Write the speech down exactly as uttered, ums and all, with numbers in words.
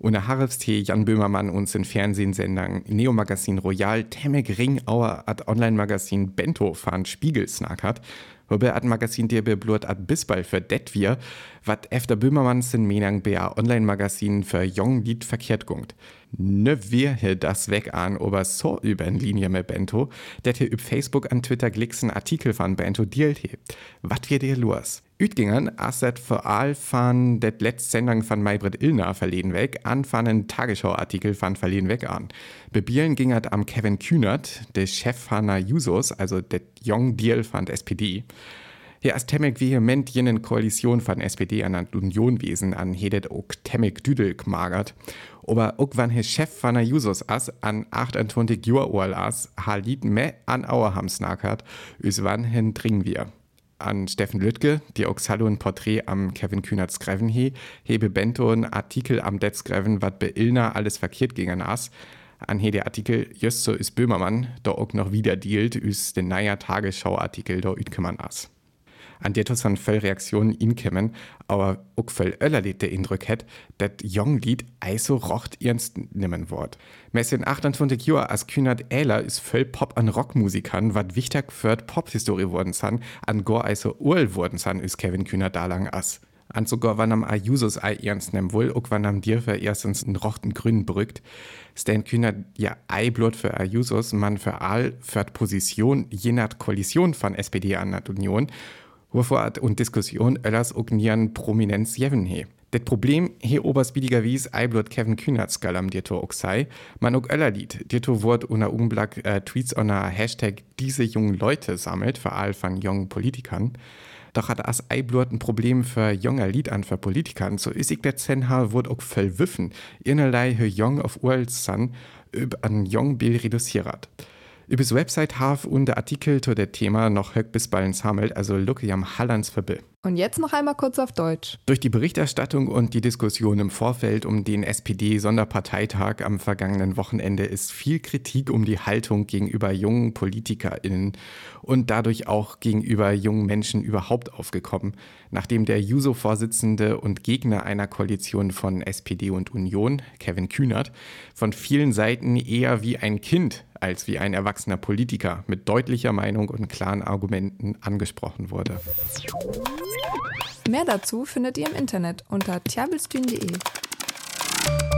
Ohne Harfstee Jan Böhmermann uns in Fernsehsendern Neo-Magazin Royal Temmek Ring Auer at Online-Magazin Bento fahren Spiegel snackert. Wobei at Magazin dir beblut at Bisbal für det wir, wat efter Böhmermann sin Menang bea Online-Magazin für Jong Lied verkehrt gungt. Ne wir hier das weg an, ober so über en Linie mit Bento, det hier üb Facebook an Twitter glicksen Artikel von Bento dielt he. Wat wir dir los? Ütgingern asset vor all van det letzt Sendung von Maybrit Illner verleden weg, an van en Tagesschau-Artikel von verleden weg an. Bebielen gingert am Kevin Kühnert, der Chef von der Jusos, also det Jong Deal von der S P D. Hier ist Temmek vehement jenen Koalition von S P D an der Unionwesen an hedet auch Temmek Düdel gmagert. Aber auch wenn der Chef von der Jusos as an achtundzwanzig Jahre alt as, halit me an Auerham snackert, üs wann hin dringen wir. An Steffen Lüttke, die auch Sallo ein Porträt am Kevin Kühnert skreven he, hebe Bento ein Artikel am det skreven, wat be Illner alles verkehrt gingen as. An he der Artikel just so is Böhmermann, da auch noch wieder dealt, üs den neuer Tagesschau-Artikel da ütkümmern as. An der von voll Reaktionen inkämmen, aber auch voll öllerlied der Eindruck hat, dat Jong-Lied also rocht ernst nimmen wort. Messin achtundzwanzig Jahre als Kühnert Ähler ist voll Pop- an Rockmusikern, wat wichtig für Pop-Historie worden san, an gore also Url worden san, ist Kevin Kühnert da lang as. An sogar wann am Ajusos ei ernst nehmen wohl, auch wann am Dirfer erstens einen rochten Grün brückt. Stan Kühnert ja ei blot für Ajusos, man für all für Position je nach Koalition von S P D an der Union, wovor und Diskussion öllers auch nieren Prominenz jeven he. Das Problem he oberspiediger wies eiblot Kevin Kühnert skalam dirto auch sei, man auch öllerlied. Dirto wort unter Umblick äh, Tweets unter Hashtag diese jungen Leute sammelt, vor allem von jungen Politikern. Doch hat as eiblot ein Problem für junger Lied an für Politikern, so is ich der Zenha wort auch voll wiffen, innerlei he jung auf Urls san, üb an jung Bill reduziert. Übers Website haf und der Artikel zu der Thema noch höck bis ballen sammelt, also lucke am Hallands verbill. Und jetzt noch einmal kurz auf Deutsch. Durch die Berichterstattung und die Diskussion im Vorfeld um den S P D-Sonderparteitag am vergangenen Wochenende ist viel Kritik um die Haltung gegenüber jungen PolitikerInnen und dadurch auch gegenüber jungen Menschen überhaupt aufgekommen, nachdem der Juso-Vorsitzende und Gegner einer Koalition von S P D und Union, Kevin Kühnert, von vielen Seiten eher wie ein Kind als wie ein erwachsener Politiker mit deutlicher Meinung und klaren Argumenten angesprochen wurde. Mehr dazu findet ihr im Internet unter tjabelstühn punkt de.